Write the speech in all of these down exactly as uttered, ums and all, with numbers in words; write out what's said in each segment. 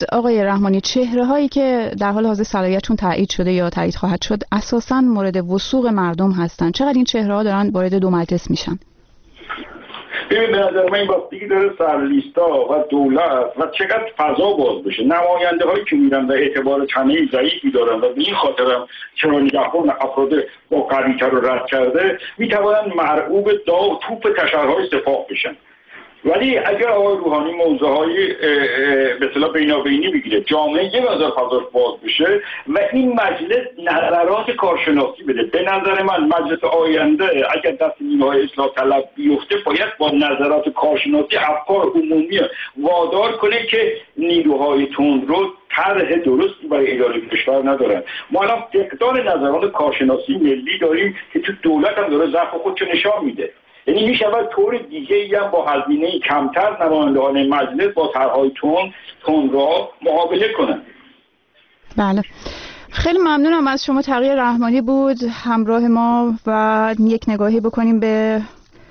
آقای رحمانی، چهره هایی که در حال حاضر صلاحیتشون تایید شده یا تایید خواهد شد اساساً مورد وثوق مردم هستن، چقدر این چهره ها دارن وارد دو مجلس میشن؟ ببین، به نظر من این بستگی داره سرلیستا و دولت و چقدر فضا باز بشه. نماینده هایی که میرن و اعتبار تنهی ضعیفی دارن و به این خاطر هم چرا نگهبان افراد با قوی‌تر رو رد کرده میتوانن مرعوب داو توپ تشرهای سپاه بشن. ولی اگر آقای روحانی موضوعهای به اصطلاح بینابینی بگیره، جامعه یه مقدار فضاش باز بشه و این مجلس نظرات کارشناسی بده، به نظر من مجلس آینده اگر دست نیروهای اصلاح طلب بیفته باید با نظرات کارشناسی افکار عمومی وادار کنه که نیروهای تندرو طرح درستی برای اداره کشور ندارن. ما الان فقدان نظرات کارشناسی ملی داریم که تو دولت هم داره ضعف خودشو نشان میده. یعنی میشود طور دیگه‌ای هم با هزینه کمتر نمایندگان مجلس با طرح‌های تند تند را معامله کنند. بله، خیلی ممنونم از شما. تقی رحمانی بود همراه ما و یک نگاهی بکنیم به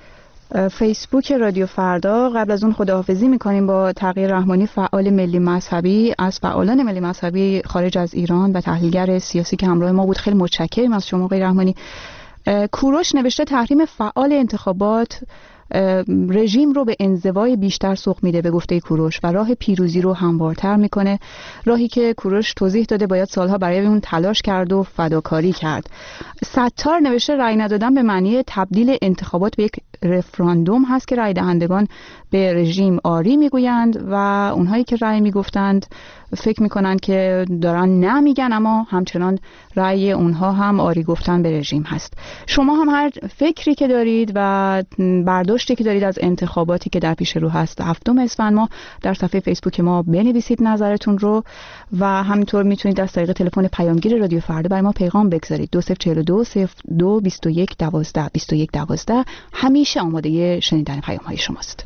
فیسبوک رادیو فردا. قبل از اون خداحافظی میکنیم با تقی رحمانی، فعال ملی مذهبی، از فعالان ملی مذهبی خارج از ایران و تحلیلگر سیاسی که همراه ما بود. خیلی متشکرم از شما آقای رحمانی. کوروش نوشته تحریم فعال انتخابات رژیم رو به انزوای بیشتر سوق میده به گفته کوروش و راه پیروزی رو هموارتر میکنه، راهی که کوروش توضیح داده باید سالها برای اون تلاش کرد و فداکاری کرد. ستار نوشته رأی ندادن به معنی تبدیل انتخابات به یک رفراندوم هست که رأی دهندگان به رژیم آری میگویند و اونهایی که رأی میگفتند فکر میکنند که دارن نمیگن، اما همچنان رأی اونها هم آری گفتن به رژیم هست. شما هم هر فکری که دارید و برداشتی که دارید از انتخاباتی که در پیش رو هست هفتم اسفند ماه در صفحه فیسبوک ما بنویسید نظرتون رو و همینطور میتونید از طریق تلفن پیامگیر رادیو فردا برای ما پیغام بگذارید. دو صفر چهار دو صفر دو بیست و یک دوازده بیست و یک دوازده همیشه آماده شنیدن پیام های شماست.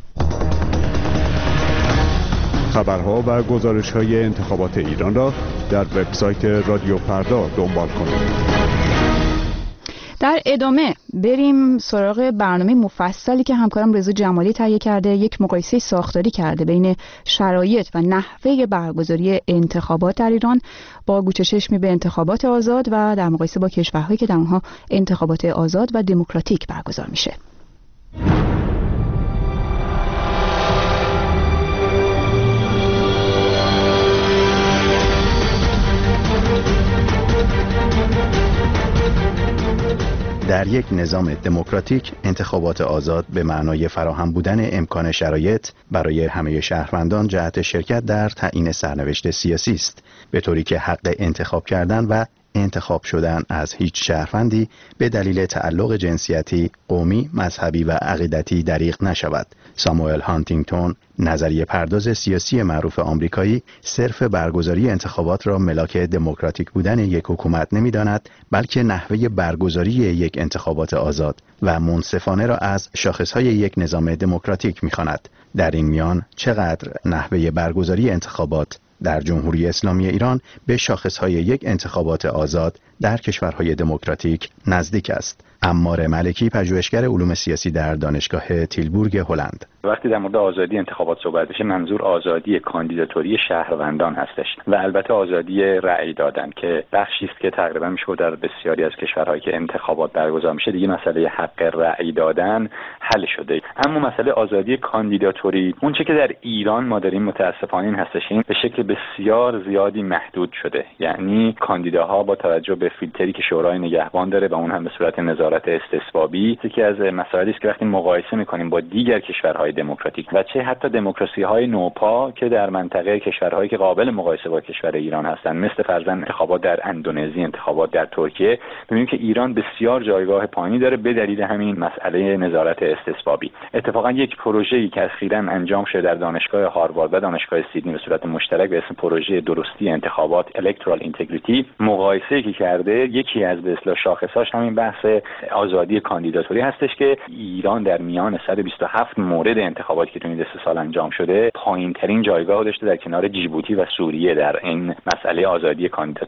خبرها و گزارش‌های انتخابات ایران را در وبسایت رادیو فردا دنبال کنید. در ادامه بریم سراغ برنامه مفصلی که همکارم رضا جمالی تهیه کرده. یک مقایسه ساختاری کرده بین شرایط و نحوه برگزاری انتخابات در ایران با گوشه چشمی به انتخابات آزاد و در مقایسه با کشورهایی که در اونها انتخابات آزاد و دموکراتیک برگزار میشه. در یک نظام دموکراتیک انتخابات آزاد به معنای فراهم بودن امکان شرایط برای همه شهروندان جهت شرکت در تعیین سرنوشت سیاسی است، به طوری که حق انتخاب کردن و انتخاب شدن از هیچ شهروندی به دلیل تعلق جنسیتی، قومی، مذهبی و عقیدتی دریغ نشود. ساموئل هانتینگتون، نظریه پرداز سیاسی معروف آمریکایی، صرف برگزاری انتخابات را ملاک دموکراتیک بودن یک حکومت نمی‌داند، بلکه نحوه برگزاری یک انتخابات آزاد و منصفانه را از شاخصهای یک نظام دموکراتیک می‌خواند. در این میان چقدر نحوه برگزاری انتخابات در جمهوری اسلامی ایران به شاخصهای یک انتخابات آزاد در کشورهای دموکراتیک نزدیک است. عمار ملکی، پژوهشگر علوم سیاسی در دانشگاه تیلبورگ هلند: وقتی در مورد آزادی انتخابات صحبت بشه منظور آزادی کاندیداتوری شهروندان هستش و البته آزادی رأی دادن که بخشی است که تقریبا میشه در بسیاری از کشورهایی که انتخابات برگزار میشه دیگه مسئله حق رأی دادن حل شده. اما مسئله آزادی کاندیداتوری اون چه که در ایران ما داریم متاسفانه این هستش، این به شکل بسیار زیادی محدود شده. یعنی کاندیداها با توجه به فیلتری که شورای نگهبان داره و اون هم به صورت نظارت استثبابی، یکی از مسائلی است که وقتی مقایسه می‌کنیم با دیگر کشورهای دموکراتیک و چه حتی دموکراسی‌های نوپا که در منطقه کشورهایی که قابل مقایسه با کشور ایران هستند، مثل فرضاً انتخابات در اندونزی، انتخابات در ترکیه، می‌بینیم که ایران بسیار جایگاه پایینی داره به دلیل همین مسئله نظارت استثبابی. اتفاقاً یک پروژه‌ای که اخیراً انجام شده در دانشگاه هاروارد و دانشگاه سیدنی به صورت مشترک به اسم پروژه درستی انتخابات الکترال اینتگریتی، مقایسه‌ای که کرده یکی از به اصطلاح شاخص‌هاش همین بحث آزادی کاندیداتوری هستش که ایران در میان صد و بیست و هفت مورد انتخاباتی که تو این سه سال انجام شده پایین‌ترین جایگاه داشته در کنار جیبوتی و سوریه در این مسئله آزادی کاندیداتوری.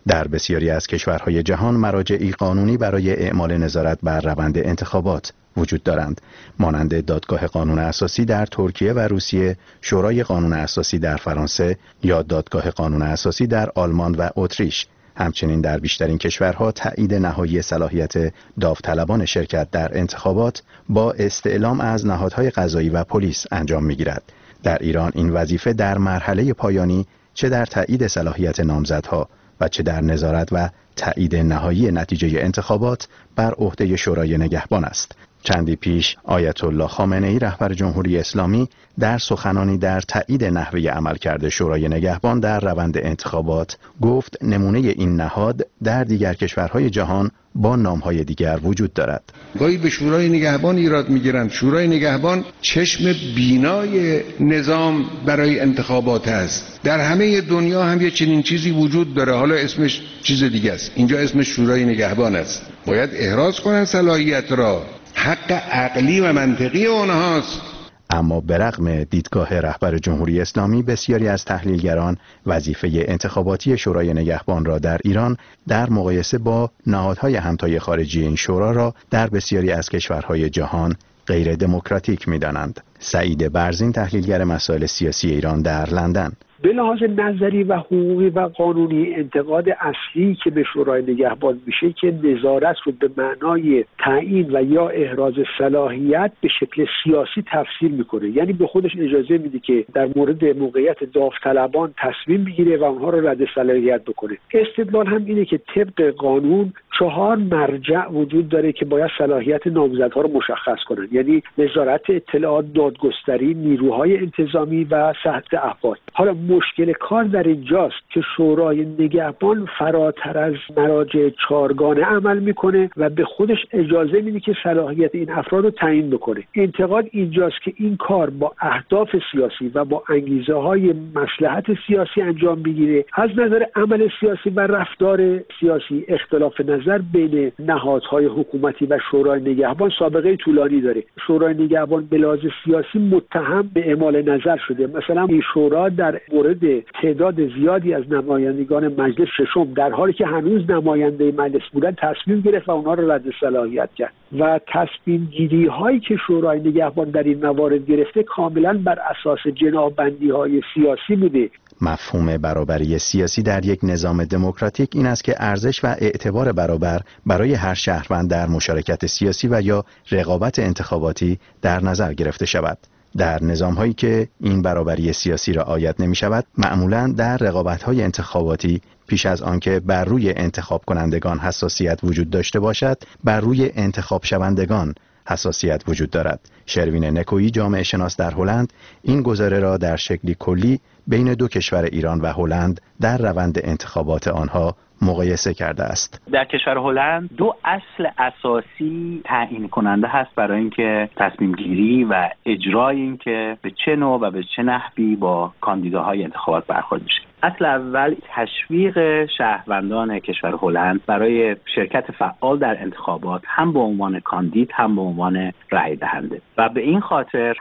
در بسیاری از کشورهای جهان مراجعی قانونی برای اعمال نظارت بر روند انتخابات وجود دارند، مانند دادگاه قانون اساسی در ترکیه و روسیه، شورای قانون اساسی در فرانسه یا دادگاه قانون اساسی در آلمان و اتریش. همچنین در بیشترین کشورها تایید نهایی صلاحیت داوطلبان شرکت در انتخابات با استعلام از نهادهای قضایی و پلیس انجام می‌گیرد. در ایران این وظیفه در مرحله پایانی چه در تایید صلاحیت نامزدها و چه در نظارت و تایید نهایی نتیجه انتخابات بر عهده شورای نگهبان است. چندی پیش آیت الله خامنه‌ای رهبر جمهوری اسلامی در سخنانی در تایید نحوه عملکرد شورای نگهبان در روند انتخابات گفت نمونه این نهاد در دیگر کشورهای جهان با نامهای دیگر وجود دارد. گاهی به شورای نگهبان ایراد میگیرند. شورای نگهبان چشم بینای نظام برای انتخابات است. در همه دنیا هم یه چنین چیزی وجود داره، حالا اسمش چیز دیگه است. اینجا اسمش شورای نگهبان است. باید احراز کنن صلاحیت را. حق عقلی و منطقی اونهاست. اما برغم دیدگاه رهبر جمهوری اسلامی، بسیاری از تحلیلگران وظیفه انتخاباتی شورای نگهبان را در ایران در مقایسه با نهادهای همتای خارجی این شورا را در بسیاری از کشورهای جهان غیر دموکراتیک می‌دانند. سعید برزین، تحلیلگر مسائل سیاسی ایران در لندن: به لحاظ نظری و حقوقی و قانونی انتقاد اصلی که به شورای نگهبان میشه که نظارت رو به معنای تعیین و یا احراز صلاحیت به شکل سیاسی تفسیر میکنه، یعنی به خودش اجازه میده که در مورد موقعیت داوطلبان تصمیم بگیره و اونها رو رد صلاحیت بکنه. استدلال هم اینه که طبق قانون چهار مرجع وجود داره که باید صلاحیت نامزدها رو مشخص کنن، یعنی وزارت اطلاعات، دادگستری، نیروهای انتظامی و صحت افراد. حالا مشکل کار در اینجاست که شورای نگهبان فراتر از مراجع چهارگانه عمل میکنه و به خودش اجازه میده که صلاحیت این افراد رو تعیین بکنه. انتقاد اینجاست که این کار با اهداف سیاسی و با انگیزه های مصلحت سیاسی انجام میگیره. از نظر عمل سیاسی و رفتار سیاسی اختلاف نظر بین نهادهای حکومتی و شورای نگهبان سابقه طولانی داره. شورای نگهبان به لحاظ سیاسی متهم به اعمال نظر شده. مثلا این شورا در مورد تعداد زیادی از نمایندگان مجلس ششم در حالی که هنوز نماینده مجلس بودن تصمیم گرفت و اونها رو رد صلاحیت کرد و تصمیم گیری هایی که شورای نگهبان در این موارد گرفته کاملا بر اساس جنابندی های سیاسی بوده. مفهوم برابری سیاسی در یک نظام دموکراتیک این است که ارزش و اعتبار برابر برای هر شهروند در مشارکت سیاسی و یا رقابت انتخاباتی در نظر گرفته شود. در نظام‌هایی که این برابری سیاسی رعایت نمی‌شود، معمولاً در رقابت‌های انتخاباتی پیش از آنکه بر روی انتخاب کنندگان حساسیت وجود داشته باشد، بر روی انتخاب شوندگان حساسیت وجود دارد. شروین نکویی، جامعه شناس در هلند، این گزاره را در شکلی کلی بین دو کشور ایران و هلند در روند انتخابات آنها مقایسه کرده است. در کشور هلند دو اصل اساسی تعیین کننده هست برای اینکه تصمیم گیری و اجرای اینکه به چه نوع و به چه نحوی با کاندیداهای انتخابات برخورد میشه. اصل اول تشویق شهروندان کشور هلند برای شرکت فعال در انتخابات، هم به عنوان کاندید هم به عنوان رأی دهنده، و به این خاطر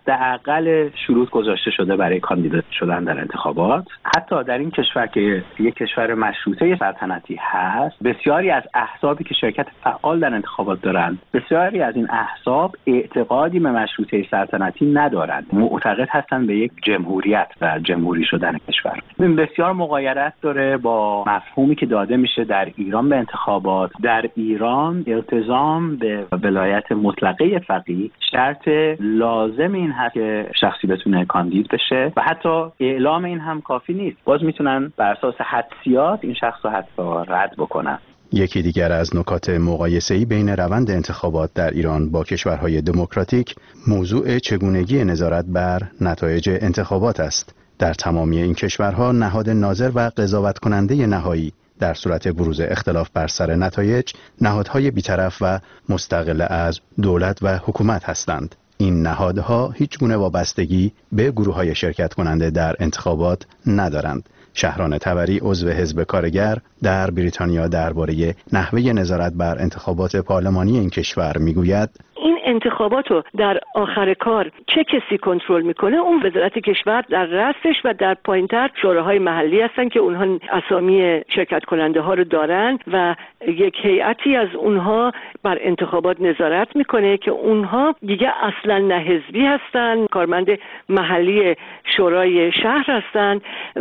حداقل شروط گذاشته شده برای کاندید شدن در انتخابات. حتی در این کشور که یک کشور مشروطه سلطنتی هست، بسیاری از احزابی که شرکت فعال در انتخابات دارند، بسیاری از این احزاب اعتقادی به مشروطه سلطنتی ندارند، معتقد هستند به یک جمهوریت و جمهوری شدن کشور. بسیار مغایرت داره با مفهومی که داده میشه در ایران به انتخابات. در ایران التزام به ولایت مطلقه فقیه شرط لازم این هست که شخصی بتونه کاندید بشه و حتی اعلام این هم کافی نیست، باز میتونن بر اساس حدسیات این شخص رو حتی رد بکنن. یکی دیگر از نکات مقایسه‌ای بین روند انتخابات در ایران با کشورهای دموکراتیک موضوع چگونگی نظارت بر نتایج انتخابات است. در تمامی این کشورها نهاد ناظر و قضاوت کننده نهایی در صورت بروز اختلاف بر سر نتایج نهادهای بی‌طرف و مستقل از دولت و حکومت هستند. این نهادها هیچ گونه وابستگی به گروه‌های شرکت کننده در انتخابات ندارند. شهران طبری، عضو حزب کارگر در بریتانیا درباره نحوه نظارت بر انتخابات پارلمانی این کشور میگوید: این انتخابات رو در آخر کار چه کسی کنترل میکنه؟ اون وزارت کشور در رأسش و در پایینتر شوراهای محلی هستن که اونها اسامی شرکت کننده ها رو دارن و یک هیئتی از اونها بر انتخابات نظارت میکنه که اونها دیگه اصلا نه حزبی هستن، کارمند محلی شورای شهر هستن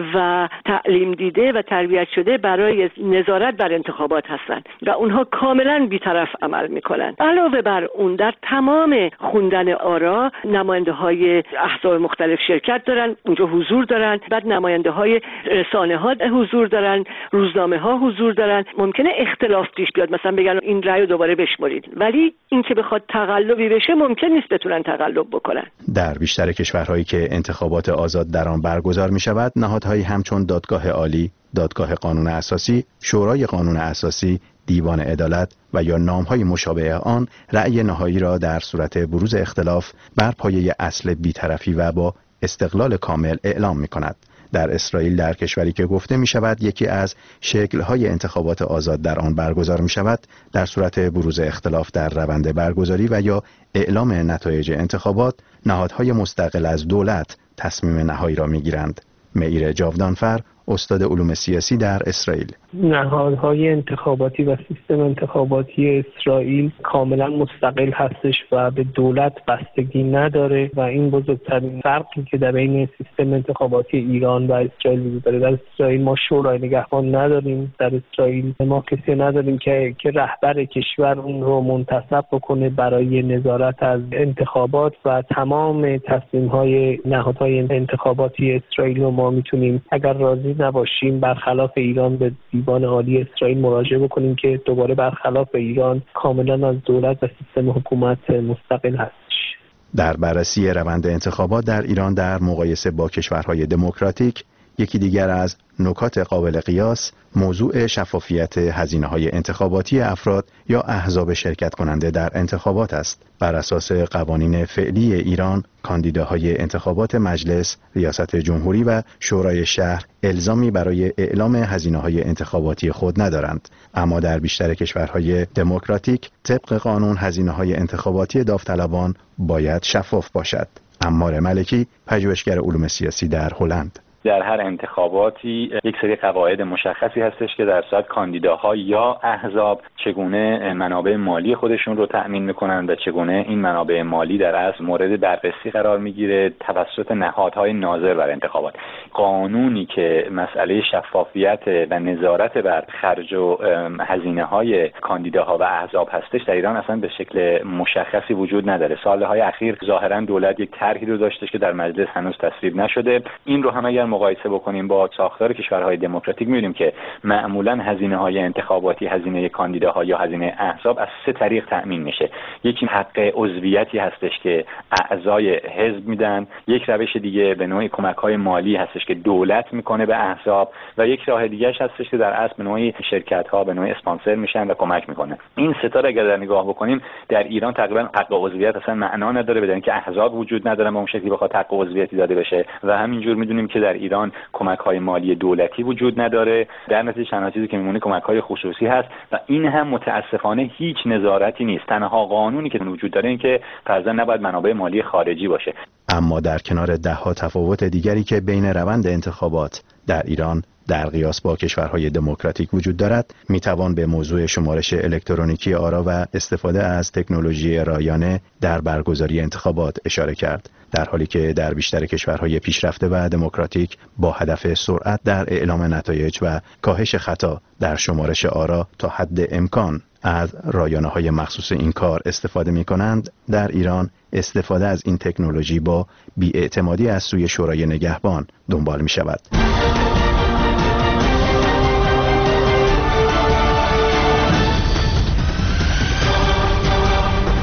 و تعلیم دیده و تربیت شده برای نظارت بر انتخابات هستن و اونها کاملا بی‌طرف عمل میکنن. علاوه بر اون در تمام خوندن آرا نماینده های احزاب مختلف شرکت دارن، اونجا حضور دارن، بعد نماینده های رسانه ها حضور دارن، روزنامه ها حضور دارن. ممکنه اختلاف پیش بیاد، مثلا بگن این رأی رو دوباره بشمارید، ولی این که بخواد تقلبی بشه ممکن نیست بتونن تقلب بکنن. در بیشتر کشورهایی که انتخابات آزاد در آن برگزار می شود، نهادهایی همچون دادگاه عالی، دادگاه قانون اساسی، شورای قانون اساسی، دیوان عدالت و یا نامهای مشابه آن رأی نهایی را در صورت بروز اختلاف بر پایه اصل بی‌طرفی و با استقلال کامل اعلام می کند. در اسرائیل، در کشوری که گفته می شود یکی از شکل‌های انتخابات آزاد در آن برگزار می شود، در صورت بروز اختلاف در روند برگزاری و یا اعلام نتایج انتخابات، نهادهای مستقل از دولت تصمیم نهایی را می گیرند. معیر جاودانفر، استاد علوم سیاسی در اسرائیل: نهادهای انتخاباتی و سیستم انتخاباتی اسرائیل کاملا مستقل هستش و به دولت بستگی نداره و این بزرگترین فرقی که در بین سیستم انتخاباتی ایران و اسرائیل وجود داره. در اسرائیل ما شورای نگهبان نداریم، در اسرائیل ما کسی نداریم که که رهبر کشور اون رو منتصب بکنه برای نظارت از انتخابات و تمام تصمیم‌های نهادهای انتخاباتی اسرائیل رو ما میتونیم اگر راضی نباشیم برخلاف ایران به دیوان عالی اسرائیل مراجعه بکنیم که دوباره برخلاف ایران کاملا از دولت و سیستم حکومت مستقل هستش. در بررسی روند انتخابات در ایران در مقایسه با کشورهای دموکراتیک، یکی دیگر از نکات قابل قیاس موضوع شفافیت هزینه‌های انتخاباتی افراد یا احزاب شرکت کننده در انتخابات است. بر اساس قوانین فعلی ایران، کاندیداهای انتخابات مجلس، ریاست جمهوری و شورای شهر الزامی برای اعلام هزینه‌های انتخاباتی خود ندارند، اما در بیشتر کشورهای دموکراتیک طبق قانون هزینه‌های انتخاباتی داوطلبان باید شفاف باشد. عمار ملکی، پژوهشگر علوم سیاسی در هلند: در هر انتخاباتی یک سری قواعد مشخصی هستش که در صورت کاندیداها یا احزاب چگونه منابع مالی خودشون رو تأمین میکنن و چگونه این منابع مالی در اصل مورد بررسی قرار میگیره توسط نهادهای ناظر بر انتخابات. قانونی که مسئله شفافیت و نظارت بر خرج و هزینه های کاندیداها و احزاب هستش در ایران اصلا به شکل مشخصی وجود نداره. سالهای اخیر ظاهرا دولت یک طرحی رو داشته که در مجلس هنوز تصویب نشده. این رو هم اگر مقایسه بکنیم با ساختار کشورهای دموکراتیک می‌بینیم که معمولاً هزینه‌های انتخاباتی، هزینه کاندیداها یا هزینه احزاب از سه طریق تأمین میشه. یکی حق عضویتی هستش که اعضای حزب میدن، یک روش دیگه به نوعی کمک‌های مالی هستش که دولت میکنه به احزاب و یک راه دیگه‌اش هستش که در اصل به نوعی شرکت‌ها به نوعی اسپانسر میشن و کمک میکنه. این سه تا اگر در نگاه بکنیم در ایران تقریباً حق عضویت اصلا معنا نداره، بدون اینکه احزاب وجود نداره به اون شکلی بخواد حق عضویتی داده بشه و همینجور میدونیم که در ایران کمک‌های مالی دولتی وجود نداره، در نتیجه چند چیزی که میمونه کمک‌های خصوصی هست و این هم متاسفانه هیچ نظارتی نیست. تنها قانونی که وجود داره این که فرضاً نباید منابع مالی خارجی باشه. اما در کنار ده‌ها تفاوت دیگری که بین روند انتخابات در ایران در قیاس با کشورهای دموکراتیک وجود دارد، میتوان به موضوع شمارش الکترونیکی آرا و استفاده از تکنولوژی رایانه در برگزاری انتخابات اشاره کرد، در حالی که در بیشتر کشورهای پیشرفته و دموکراتیک با هدف سرعت در اعلام نتایج و کاهش خطا در شمارش آرا تا حد امکان از رایانه‌های مخصوص این کار استفاده می‌کنند. در ایران استفاده از این تکنولوژی با بی‌اعتمادی از سوی شورای نگهبان دنبال می‌شود.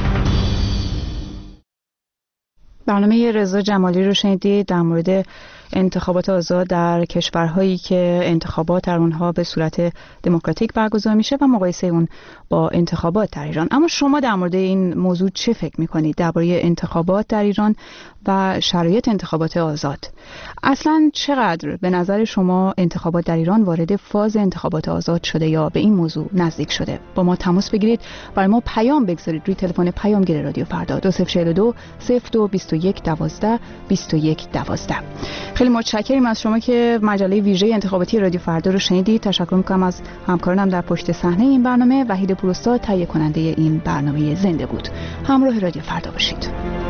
برنامه رضا جمالی رو شنیدید در مورد انتخابات آزاد در کشورهایی که انتخابات در اونها به صورت دموکراتیک برگزار میشه و مقایسه اون با انتخابات در ایران. اما شما در مورد این موضوع چه فکر میکنید درباره انتخابات در ایران و شرایط انتخابات آزاد؟ اصلا چقدر به نظر شما انتخابات در ایران وارد فاز انتخابات آزاد شده یا به این موضوع نزدیک شده؟ با ما تماس بگیرید، برای ما پیام بگذارید روی تلفن پیامگیر رادیو فردا دو صفر چهار دو صفر دو بیست و یک دوازده بیست و یک دوازده. خیلی متشکریم از شما که مجله ویژه انتخاباتی رادیو فردا رو شنیدید. تشکر می‌کنم از همکارانم در پشت صحنه این برنامه. وحید پوراستاد تهیه کننده این برنامه زنده بود. همراه رادیو فردا باشید.